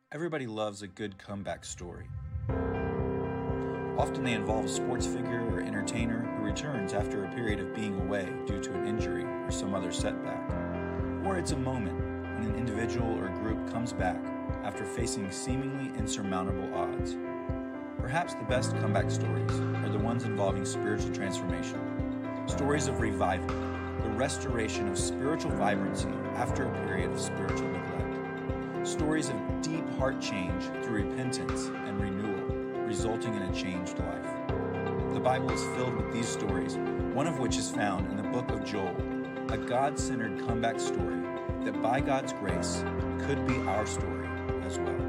Everybody loves a good comeback story. Often they involve a sports figure or entertainer who returns after a period of being away due to an injury or some other setback. Or it's a moment when an individual or group comes back after facing seemingly insurmountable odds. Perhaps the best comeback stories are the ones involving spiritual transformation, stories of revival, the restoration of spiritual vibrancy after a period of spiritual neglect. Stories of deep heart change through repentance and renewal, resulting in a changed life. The Bible is filled with these stories, one of which is found in the book of Joel, a God-centered comeback story that by God's grace could be our story as well.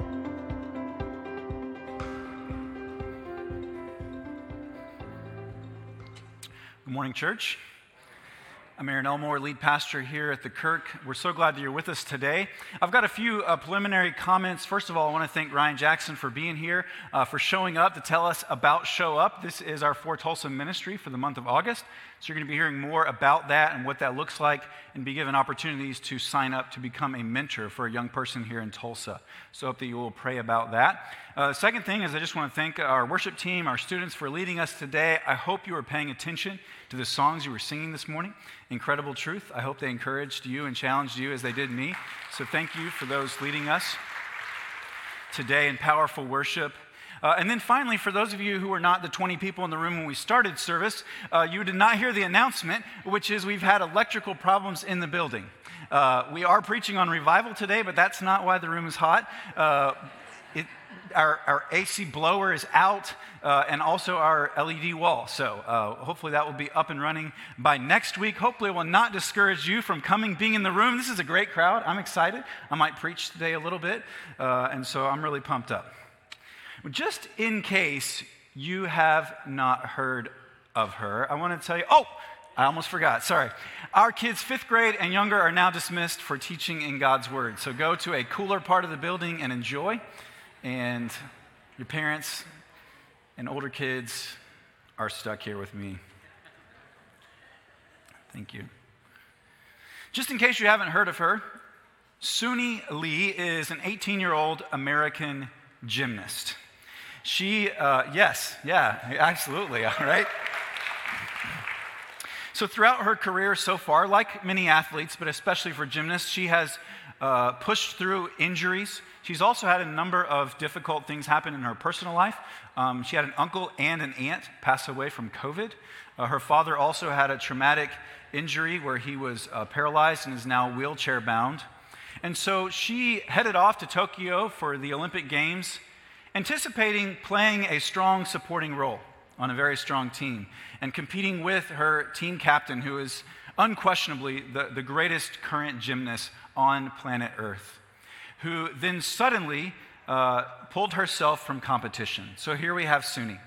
Good morning, church. I'm Aaron Elmore, lead pastor here at the Kirk. We're so glad that you're with us today. I've got a few preliminary comments. First of all, I want to thank Ryan Jackson for being here, for showing up to tell us about Show Up. This is our For Tulsa ministry for the month of August. So you're going to be hearing more about that and what that looks like, and be given opportunities to sign up to become a mentor for a young person here in Tulsa. So I hope that you will pray about that. Second thing is I just want to thank our worship team, our students for leading us today. I hope you were paying attention to the songs you were singing this morning. Incredible Truth. I hope they encouraged you and challenged you as they did me. So thank you for those leading us today in powerful worship. And then finally, for those of you who were not the 20 people in the room when we started service, you did not hear the announcement, which is we've had electrical problems in the building. We are preaching on revival today, but that's not why the room is hot. Our AC blower is out, and also our LED wall. So hopefully that will be up and running by next week. Hopefully it will not discourage you from being in the room. This is a great crowd. I'm excited. I might preach today a little bit, and so I'm really pumped up. Just in case you have not heard of her, I want to tell you, I almost forgot, sorry. Our kids 5th grade and younger are now dismissed for teaching in God's Word. So go to a cooler part of the building and enjoy. And your parents and older kids are stuck here with me. Thank you. Just in case you haven't heard of her, Suni Lee is an 18-year-old American gymnast. She, absolutely, all right. So throughout her career so far, like many athletes, but especially for gymnasts, she has pushed through injuries. She's also had a number of difficult things happen in her personal life. She had an uncle and an aunt pass away from COVID. Her father also had a traumatic injury where he was paralyzed and is now wheelchair bound. And so she headed off to Tokyo for the Olympic Games, anticipating playing a strong supporting role on a very strong team and competing with her team captain, who is unquestionably the greatest current gymnast on planet Earth, who then suddenly pulled herself from competition. So here we have Suni.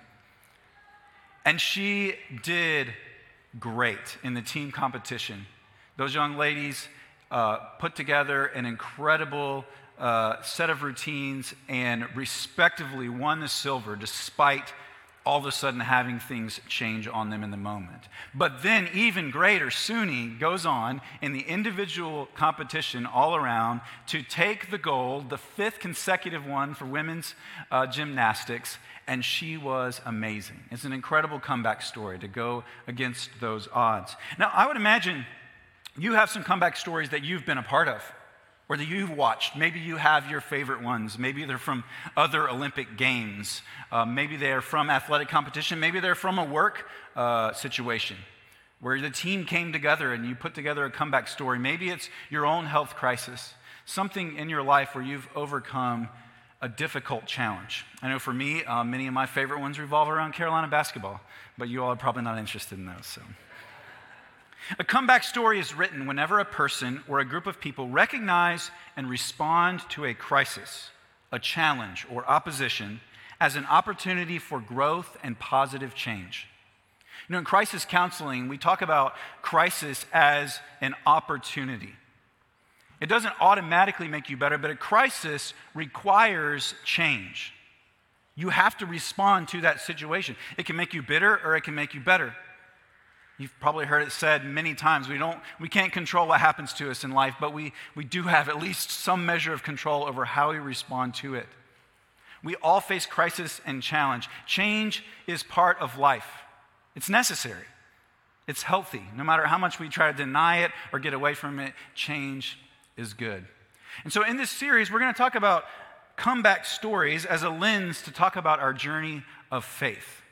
And she did great in the team competition. Those young ladies put together an incredible set of routines and respectively won the silver despite all of a sudden having things change on them in the moment. But then even greater, Suni goes on in the individual competition all around to take the gold, the 5th consecutive one for women's gymnastics, and she was amazing. It's an incredible comeback story to go against those odds. Now, I would imagine you have some comeback stories that you've been a part of, or that you've watched. Maybe you have your favorite ones. Maybe they're from other Olympic Games. Maybe they're from athletic competition. Maybe they're from a work situation where the team came together and you put together a comeback story. Maybe it's your own health crisis, something in your life where you've overcome a difficult challenge. I know for me, many of my favorite ones revolve around Carolina basketball, but you all are probably not interested in those. So. A comeback story is written whenever a person or a group of people recognize and respond to a crisis, a challenge, or opposition as an opportunity for growth and positive change. You know, in crisis counseling, we talk about crisis as an opportunity. It doesn't automatically make you better, but a crisis requires change. You have to respond to that situation. It can make you bitter or it can make you better. You've probably heard it said many times, we can't control what happens to us in life, but we do have at least some measure of control over how we respond to it. We all face crisis and challenge. Change is part of life. It's necessary. It's healthy. No matter how much we try to deny it or get away from it, change is good. And so in this series, we're going to talk about comeback stories as a lens to talk about our journey of faith.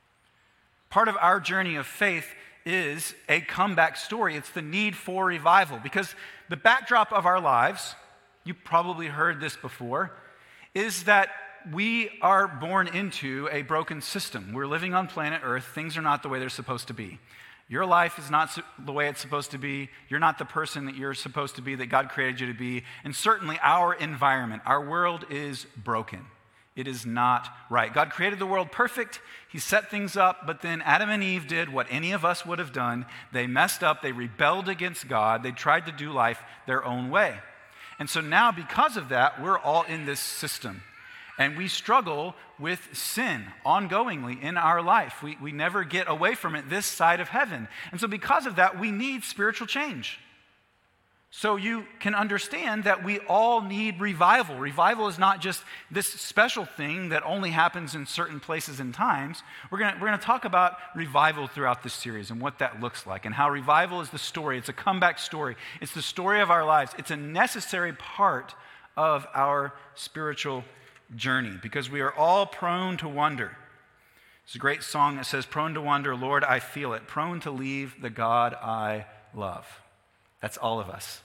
Part of our journey of faith is a comeback story. It's the need for revival, because the backdrop of our lives, you probably heard this before, is that we are born into a broken system. We're living on planet Earth. Things are not the way they're supposed to be. Your life is not the way it's supposed to be. You're not the person that you're supposed to be, that God created you to be. And certainly our environment, our world is broken. It is not right. God created the world perfect. He set things up, but then Adam and Eve did what any of us would have done. They messed up. They rebelled against God. They tried to do life their own way. And so now, because of that, we're all in this system. And we struggle with sin ongoingly in our life. We never get away from it this side of heaven. And so because of that, we need spiritual change. So you can understand that we all need revival. Revival is not just this special thing that only happens in certain places and times. We're going to talk about revival throughout this series and what that looks like, and how revival is the story. It's a comeback story. It's the story of our lives. It's a necessary part of our spiritual journey, because we are all prone to wonder. It's a great song that says, "Prone to wonder, Lord, I feel it. Prone to leave the God I love." That's all of us.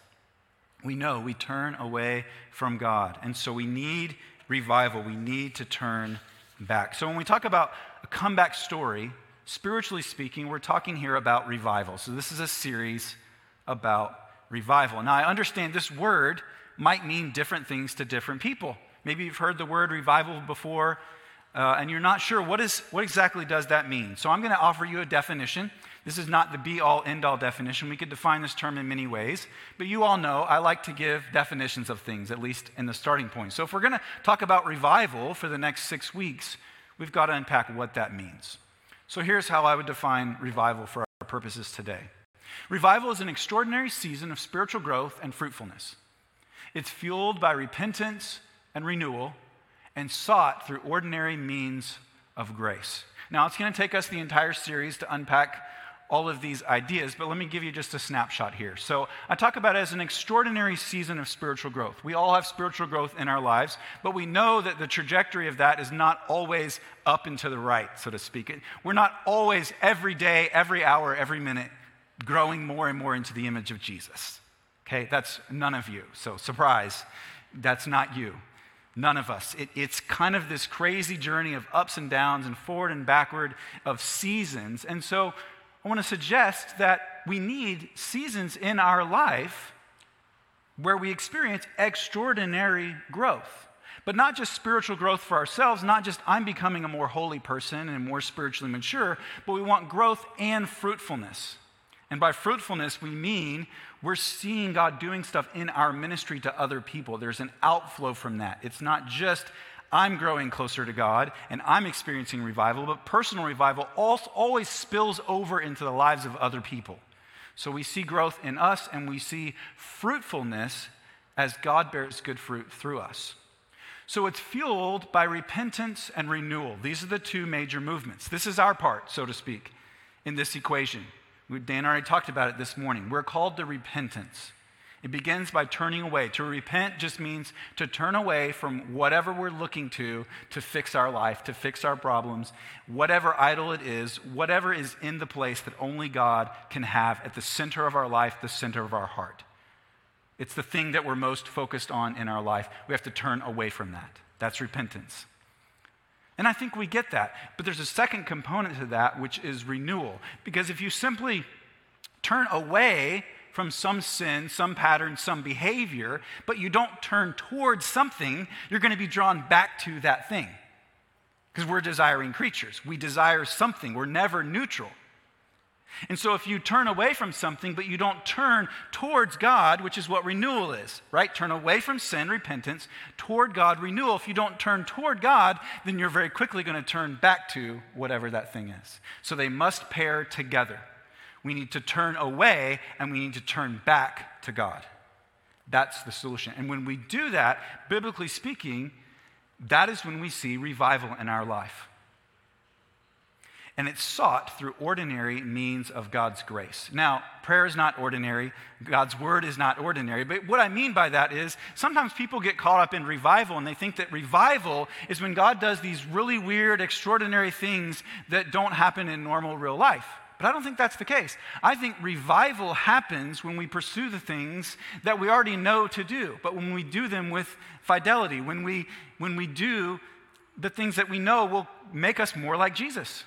We know we turn away from God, and so we need revival. We need to turn back. So when we talk about a comeback story, spiritually speaking, we're talking here about revival. So this is a series about revival. Now, I understand this word might mean different things to different people. Maybe you've heard the word revival before, and you're not sure what exactly does that mean. So I'm going to offer you a definition. This is not the be-all, end-all definition. We could define this term in many ways, but you all know I like to give definitions of things, at least in the starting point. So if we're going to talk about revival for the next 6 weeks, we've got to unpack what that means. So here's how I would define revival for our purposes today. Revival is an extraordinary season of spiritual growth and fruitfulness. It's fueled by repentance and renewal, and sought through ordinary means of grace. Now, it's going to take us the entire series to unpack all of these ideas, but let me give you just a snapshot here. So I talk about it as an extraordinary season of spiritual growth. We all have spiritual growth in our lives, but we know that the trajectory of that is not always up and to the right, so to speak. We're not always every day, every hour, every minute growing more and more into the image of Jesus. Okay, that's none of you. So surprise, that's not you. None of us. It's kind of this crazy journey of ups and downs and forward and backward of seasons. And so I want to suggest that we need seasons in our life where we experience extraordinary growth. But not just spiritual growth for ourselves, not just I'm becoming a more holy person and more spiritually mature, but we want growth and fruitfulness. And by fruitfulness, we mean we're seeing God doing stuff in our ministry to other people. There's an outflow from that. It's not just I'm growing closer to God and I'm experiencing revival, but personal revival always spills over into the lives of other people. So we see growth in us and we see fruitfulness as God bears good fruit through us. So it's fueled by repentance and renewal. These are the two major movements. This is our part, so to speak, in this equation. Dan already talked about it this morning. We're called to repentance. It begins by turning away. To repent just means to turn away from whatever we're looking to fix our life, to fix our problems, whatever idol it is, whatever is in the place that only God can have at the center of our life, the center of our heart. It's the thing that we're most focused on in our life. We have to turn away from that. That's repentance. And I think we get that. But there's a second component to that, which is renewal. Because if you simply turn away from some sin, some pattern, some behavior, but you don't turn towards something, you're going to be drawn back to that thing. Because we're desiring creatures. We desire something. We're never neutral. And so if you turn away from something, but you don't turn towards God, which is what renewal is, right? Turn away from sin, repentance, toward God, renewal. If you don't turn toward God, then you're very quickly going to turn back to whatever that thing is. So they must pair together. We need to turn away and we need to turn back to God. That's the solution. And when we do that, biblically speaking, that is when we see revival in our life. And it's sought through ordinary means of God's grace. Now, prayer is not ordinary. God's word is not ordinary. But what I mean by that is sometimes people get caught up in revival and they think that revival is when God does these really weird, extraordinary things that don't happen in normal real life. But I don't think that's the case. I think revival happens when we pursue the things that we already know to do, but when we do them with fidelity, when we do the things that we know will make us more like Jesus.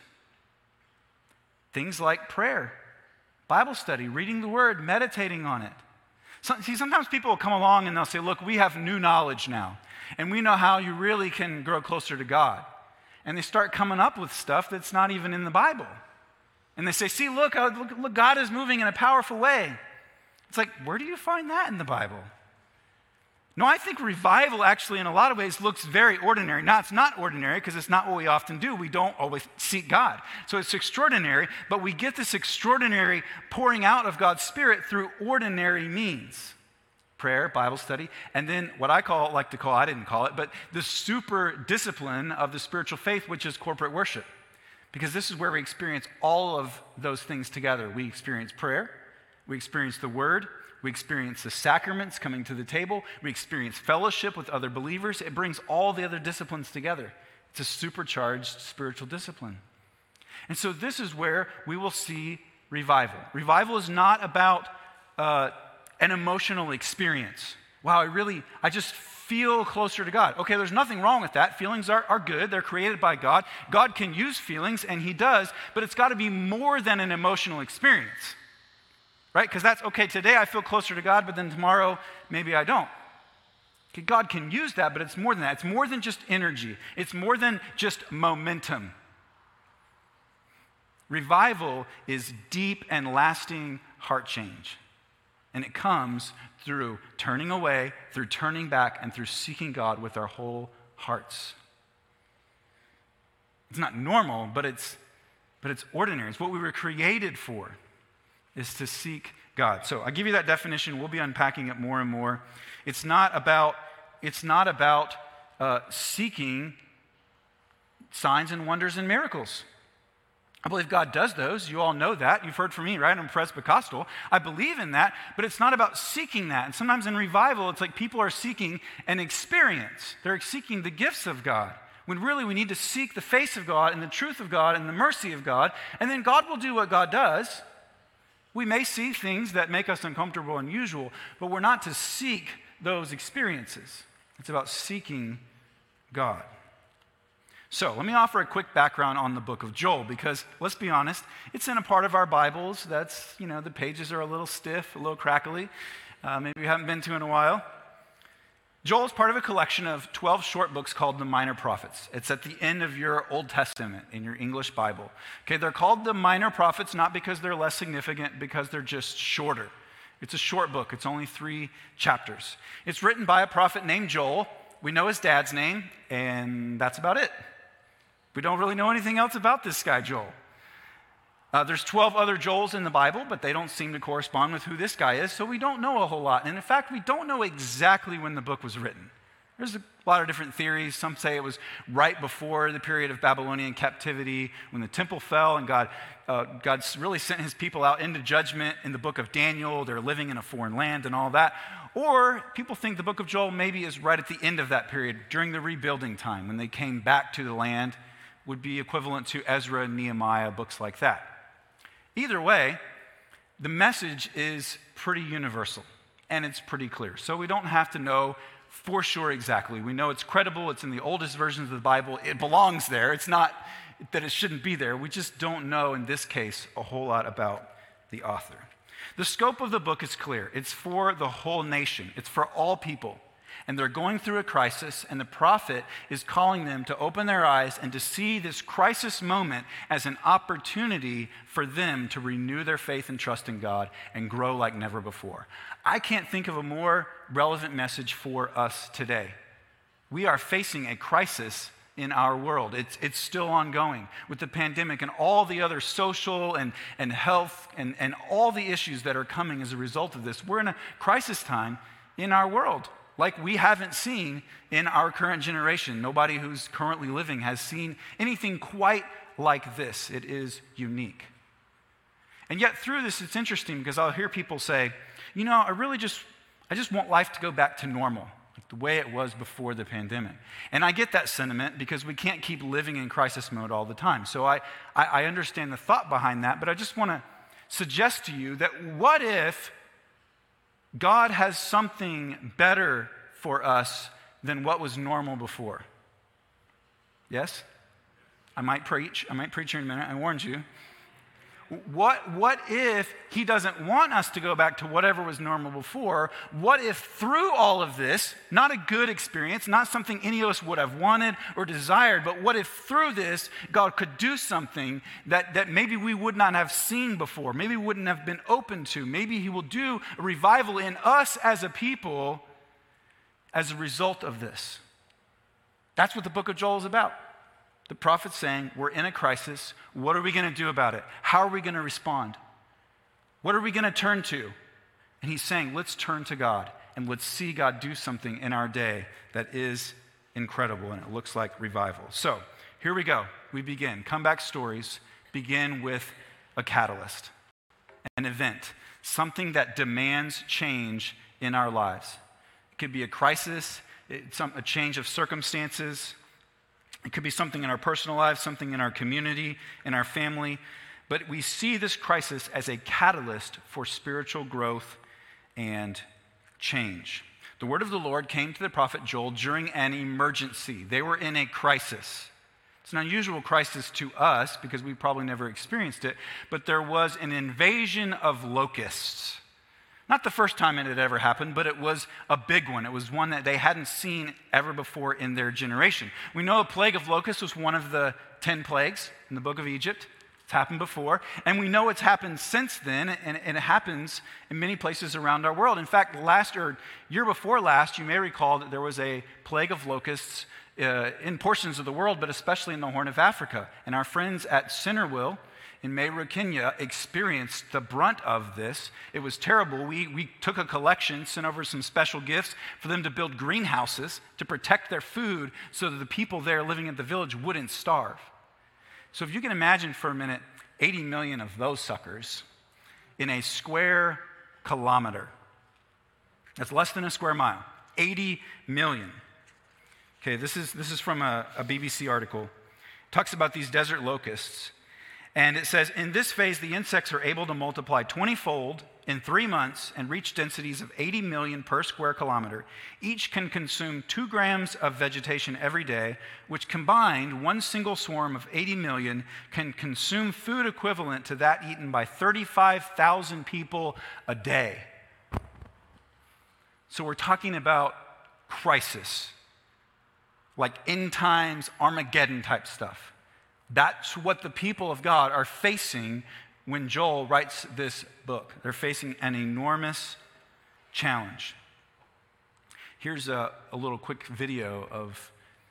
Things like prayer, Bible study, reading the word, meditating on it. Sometimes people will come along and they'll say, look, we have new knowledge now, and we know how you really can grow closer to God. And they start coming up with stuff that's not even in the Bible. And they say, see, look, God is moving in a powerful way. It's like, where do you find that in the Bible? No, I think revival actually in a lot of ways looks very ordinary. Now, it's not ordinary because it's not what we often do. We don't always seek God. So it's extraordinary, but we get this extraordinary pouring out of God's Spirit through ordinary means. Prayer, Bible study, and then what I didn't call it, but the super discipline of the spiritual faith, which is corporate worship. Because this is where we experience all of those things together. We experience prayer, we experience the word, we experience the sacraments coming to the table, we experience fellowship with other believers. It brings all the other disciplines together. It's a supercharged spiritual discipline. And so this is where we will see revival. Revival is not about an emotional experience. Wow, I just feel closer to God. Okay, there's nothing wrong with that. Feelings are good. They're created by God. God can use feelings, and he does, but it's got to be more than an emotional experience, right? Because that's, okay, today I feel closer to God, but then tomorrow maybe I don't. Okay, God can use that, but it's more than that. It's more than just energy. It's more than just momentum. Revival is deep and lasting heart change. And it comes through turning away, through turning back, and through seeking God with our whole hearts. It's not normal, but it's ordinary. It's what we were created for, is to seek God. So I give you that definition. We'll be unpacking it more and more. It's not about seeking signs and wonders and miracles. I believe God does those. You all know that. You've heard from me, right? I'm Presbycostal. I believe in that, but it's not about seeking that. And sometimes in revival, it's like people are seeking an experience. They're seeking the gifts of God, when really we need to seek the face of God and the truth of God and the mercy of God, and then God will do what God does. We may see things that make us uncomfortable and unusual, but we're not to seek those experiences. It's about seeking God. So let me offer a quick background on the book of Joel, because let's be honest, it's in a part of our Bibles that's, the pages are a little stiff, a little crackly, maybe you haven't been to in a while. Joel is part of a collection of 12 short books called the Minor Prophets. It's at the end of your Old Testament in your English Bible. Okay, they're called the Minor Prophets not because they're less significant, because they're just shorter. It's a short book. It's only 3 chapters. It's written by a prophet named Joel. We know his dad's name, and that's about it. We don't really know anything else about this guy, Joel. There's 12 other Joels in the Bible, but they don't seem to correspond with who this guy is, so we don't know a whole lot. And in fact, we don't know exactly when the book was written. There's a lot of different theories. Some say it was right before the period of Babylonian captivity, when the temple fell and God really sent his people out into judgment in the book of Daniel. They're living in a foreign land and all that. Or people think the book of Joel maybe is right at the end of that period, during the rebuilding time, when they came back to the land, would be equivalent to Ezra and Nehemiah, books like that. Either way, the message is pretty universal, and it's pretty clear. So we don't have to know for sure exactly. We know it's credible. It's in the oldest versions of the Bible. It belongs there. It's not that it shouldn't be there. We just don't know, in this case, a whole lot about the author. The scope of the book is clear. It's for the whole nation. It's for all people. And they're going through a crisis, and the prophet is calling them to open their eyes and to see this crisis moment as an opportunity for them to renew their faith and trust in God and grow like never before. I can't think of a more relevant message for us today. We are facing a crisis in our world. It's still ongoing with the pandemic and all the other social and health and all the issues that are coming as a result of this. We're in a crisis time in our world like we haven't seen in our current generation. Nobody who's currently living has seen anything quite like this. It is unique. And yet through this, it's interesting because I'll hear people say, I just want life to go back to normal, like the way it was before the pandemic. And I get that sentiment because we can't keep living in crisis mode all the time. So I understand the thought behind that, but I just want to suggest to you that what if God has something better for us than what was normal before? Yes? I might preach here in a minute, I warned you. What if he doesn't want us to go back to whatever was normal before? What if through all of this, not a good experience, not something any of us would have wanted or desired, but what if through this, God could do something that maybe we would not have seen before, maybe we wouldn't have been open to, maybe he will do a revival in us as a people as a result of this. That's what the book of Joel is about. The prophet's saying, we're in a crisis. What are we going to do about it? How are we going to respond? What are we going to turn to? And he's saying, let's turn to God and let's see God do something in our day that is incredible, and it looks like revival. So here we go. We begin. Comeback stories begin with a catalyst, an event, something that demands change in our lives. It could be a crisis, a change of circumstances. It could be something in our personal lives, something in our community, in our family. But we see this crisis as a catalyst for spiritual growth and change. The word of the Lord came to the prophet Joel during an emergency. They were in a crisis. It's an unusual crisis to us because we probably never experienced it, but there was an invasion of locusts. Not the first time it had ever happened, but it was a big one. It was one that they hadn't seen ever before in their generation. We know a plague of locusts was one of the 10 plagues in the book of Egypt. It's happened before. And we know it's happened since then, and it happens in many places around our world. In fact, year before last, you may recall that there was a plague of locusts in portions of the world, but especially in the Horn of Africa. And our friends at Centerville in Meru, Kenya, experienced the brunt of this. It was terrible. We took a collection, sent over some special gifts for them to build greenhouses to protect their food so that the people there living in the village wouldn't starve. So if you can imagine for a minute, 80 million of those suckers in a square kilometer. That's less than a square mile. 80 million. Okay, this is from a BBC article. It talks about these desert locusts. And it says, in this phase, the insects are able to multiply 20-fold in 3 months and reach densities of 80 million per square kilometer. Each can consume 2 grams of vegetation every day, which combined, one single swarm of 80 million can consume food equivalent to that eaten by 35,000 people a day. So we're talking about crisis, like end times, Armageddon type stuff. That's what the people of God are facing when Joel writes this book. They're facing an enormous challenge. Here's a little quick video of,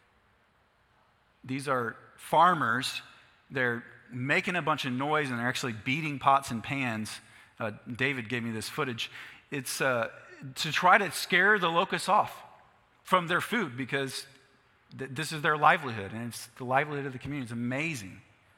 these are farmers. They're making a bunch of noise and they're actually beating pots and pans. David gave me this footage. It's to try to scare the locusts off from their food because this is their livelihood, and it's the livelihood of the community. It's amazing.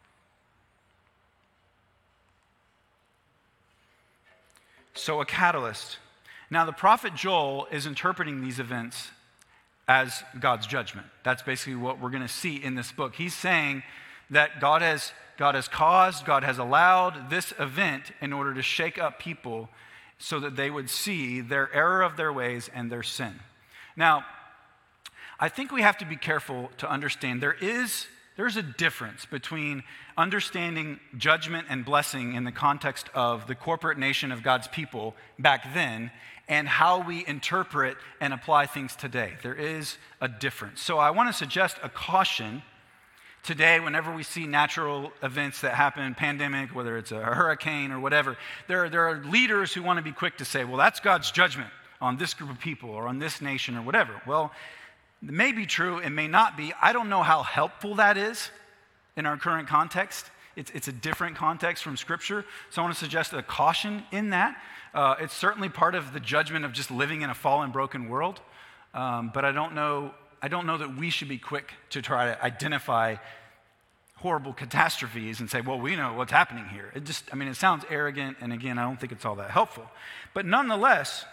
So a catalyst. Now the prophet Joel is interpreting these events as God's judgment. That's basically what we're going to see in this book. He's saying that God has caused, God has allowed this event in order to shake up people so that they would see their error of their ways and their sin. Now, I think we have to be careful to understand there's a difference between understanding judgment and blessing in the context of the corporate nation of God's people back then and how we interpret and apply things today. There is a difference. So I want to suggest a caution today whenever we see natural events that happen, pandemic, whether it's a hurricane or whatever. There are leaders who want to be quick to say, well, that's God's judgment on this group of people or on this nation or whatever. Well, It may be true, it may not be. I don't know how helpful that is in our current context. It's a different context from Scripture, so I want to suggest a caution in that. It's certainly part of the judgment of just living in a fallen, broken world, but I don't know that we should be quick to try to identify horrible catastrophes and say, well, we know what's happening here. It sounds arrogant, and again, I don't think it's all that helpful. But nonetheless,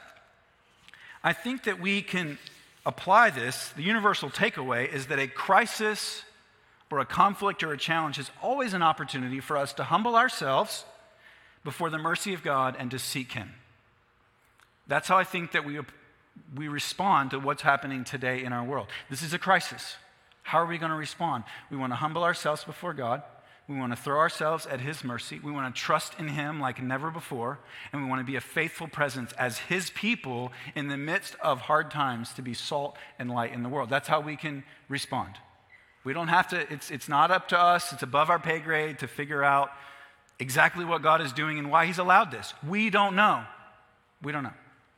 I think that we can apply this. The universal takeaway is that a crisis or a conflict or a challenge is always an opportunity for us to humble ourselves before the mercy of God and to seek Him. That's how I think that we respond to what's happening today in our world. This is a crisis. How are we going to respond? We want to humble ourselves before God. We want to throw ourselves at His mercy. We want to trust in Him like never before. And we want to be a faithful presence as His people in the midst of hard times to be salt and light in the world. That's how we can respond. We don't have to, it's not up to us. It's above our pay grade to figure out exactly what God is doing and why He's allowed this. We don't know. We don't know.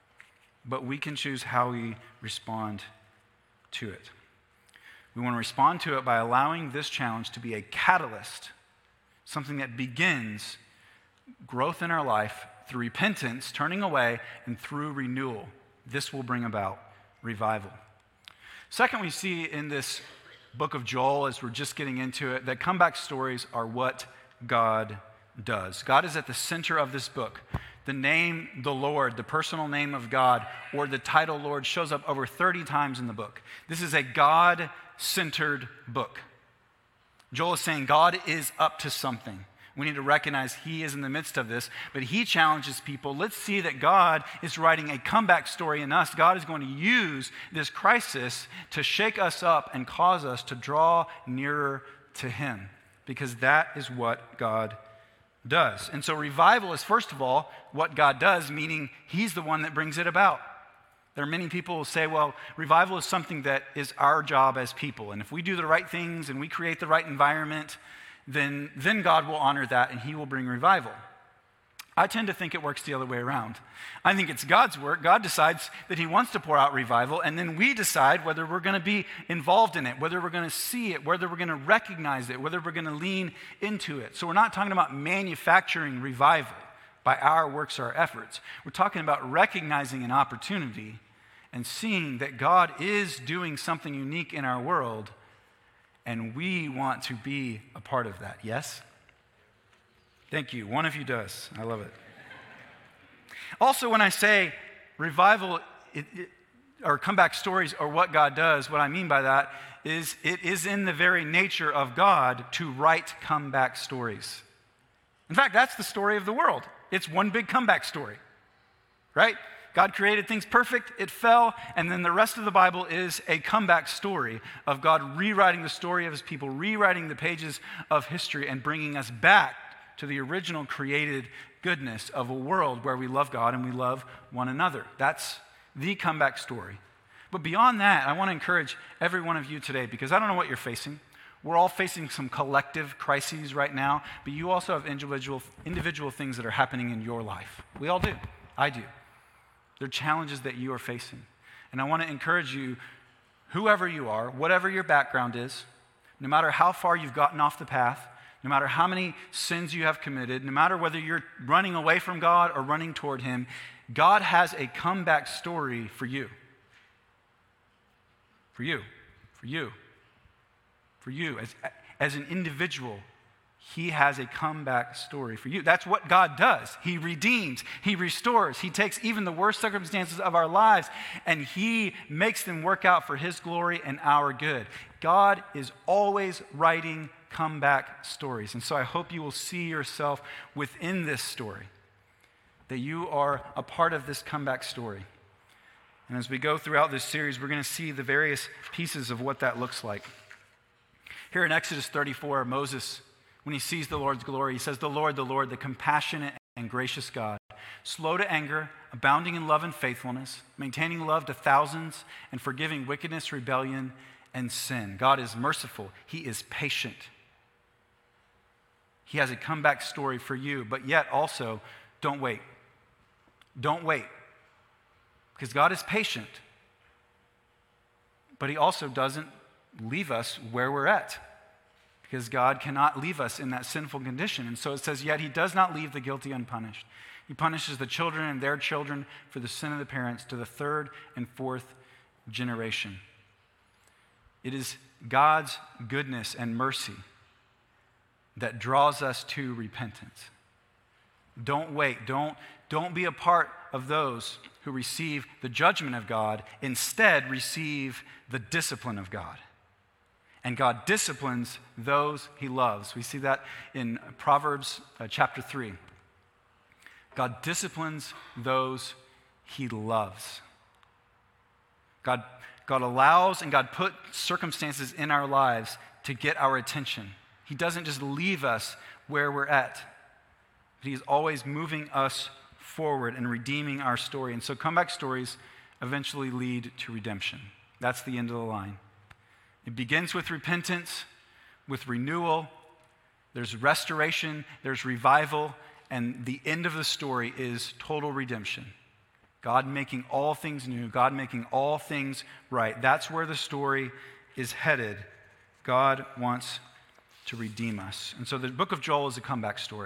But we can choose how we respond to it. We want to respond to it by allowing this challenge to be a catalyst, something that begins growth in our life through repentance, turning away, and through renewal. This will bring about revival. Second, we see in this book of Joel, as we're just getting into it, that comeback stories are what God does. God is at the center of this book. The name, the Lord, the personal name of God, or the title Lord shows up over 30 times in the book. This is a God-centered book. Joel is saying God is up to something. We need to recognize He is in the midst of this, but He challenges people. Let's see that God is writing a comeback story in us. God is going to use this crisis to shake us up and cause us to draw nearer to Him, because that is what God does. And so revival is, first of all, what God does, meaning He's the one that brings it about. There are many people who say, well, revival is something that is our job as people, and if we do the right things and we create the right environment, then God will honor that and He will bring revival. I tend to think it works the other way around. I think it's God's work. God decides that He wants to pour out revival, and then we decide whether we're going to be involved in it, whether we're going to see it, whether we're going to recognize it, whether we're going to lean into it. So we're not talking about manufacturing revival by our works or our efforts. We're talking about recognizing an opportunity and seeing that God is doing something unique in our world, and we want to be a part of that. Yes? Thank you. One of you does. I love it. Also, when I say revival or comeback stories are what God does, what I mean by that is it is in the very nature of God to write comeback stories. In fact, that's the story of the world. It's one big comeback story, right? God created things perfect, it fell, and then the rest of the Bible is a comeback story of God rewriting the story of His people, rewriting the pages of history, and bringing us back to the original created goodness of a world where we love God and we love one another. That's the comeback story. But beyond that, I want to encourage every one of you today, because I don't know what you're facing. We're all facing some collective crises right now, but you also have individual things that are happening in your life. We all do. I do. There are challenges that you are facing. And I want to encourage you, whoever you are, whatever your background is, no matter how far you've gotten off the path, no matter how many sins you have committed, no matter whether you're running away from God or running toward Him, God has a comeback story for you. For you. For you. For you. As an individual, He has a comeback story for you. That's what God does. He redeems. He restores. He takes even the worst circumstances of our lives and He makes them work out for His glory and our good. God is always writing comeback stories. And so I hope you will see yourself within this story, that you are a part of this comeback story. And as we go throughout this series, we're going to see the various pieces of what that looks like. Here in Exodus 34, Moses, when he sees the Lord's glory, he says, the Lord, the compassionate and gracious God, slow to anger, abounding in love and faithfulness, maintaining love to thousands, and forgiving wickedness, rebellion, and sin. God is merciful. He is patient. He has a comeback story for you, but yet also, don't wait. Don't wait. Because God is patient, but he also doesn't leave us where we're at, because God cannot leave us in that sinful condition. And so it says, yet he does not leave the guilty unpunished. He punishes the children and their children for the sin of the parents to the third and fourth generation. It is God's goodness and mercy that draws us to repentance. Don't wait. Don't be a part of those who receive the judgment of God. Instead, receive the discipline of God. And God disciplines those he loves. We see that in Proverbs chapter 3. God disciplines those he loves. God allows and God put circumstances in our lives to get our attention. He doesn't just leave us where we're at, but he's always moving us forward and redeeming our story. And so comeback stories eventually lead to redemption. That's the end of the line. It begins with repentance, with renewal. There's restoration, there's revival, and the end of the story is total redemption. God making all things new, God making all things right. That's where the story is headed. God wants to redeem us. And so the book of Joel is a comeback story.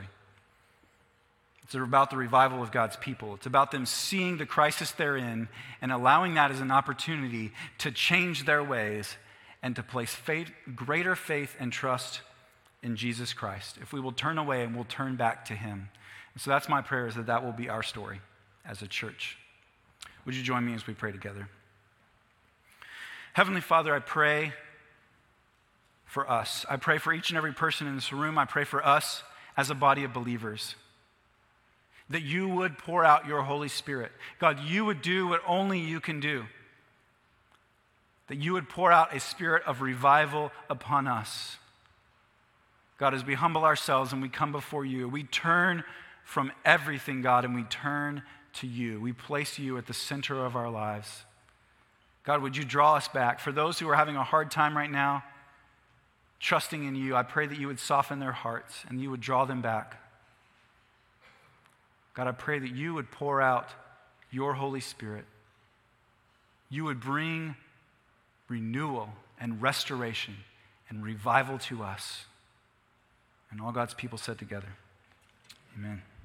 It's about the revival of God's people. It's about them seeing the crisis they're in and allowing that as an opportunity to change their ways and to place greater faith and trust in Jesus Christ. If we will turn away and we'll turn back to him. And so that's my prayer, is that will be our story as a church. Would you join me as we pray together? Heavenly Father, I pray for us. I pray for each and every person in this room. I pray for us as a body of believers, that you would pour out your Holy Spirit. God, you would do what only you can do. That you would pour out a spirit of revival upon us. God, as we humble ourselves and we come before you, we turn from everything, God, and we turn to you. We place you at the center of our lives. God, would you draw us back? For those who are having a hard time right now, trusting in you, I pray that you would soften their hearts and you would draw them back. God, I pray that you would pour out your Holy Spirit. You would bring renewal and restoration and revival to us. And all God's people said together, amen.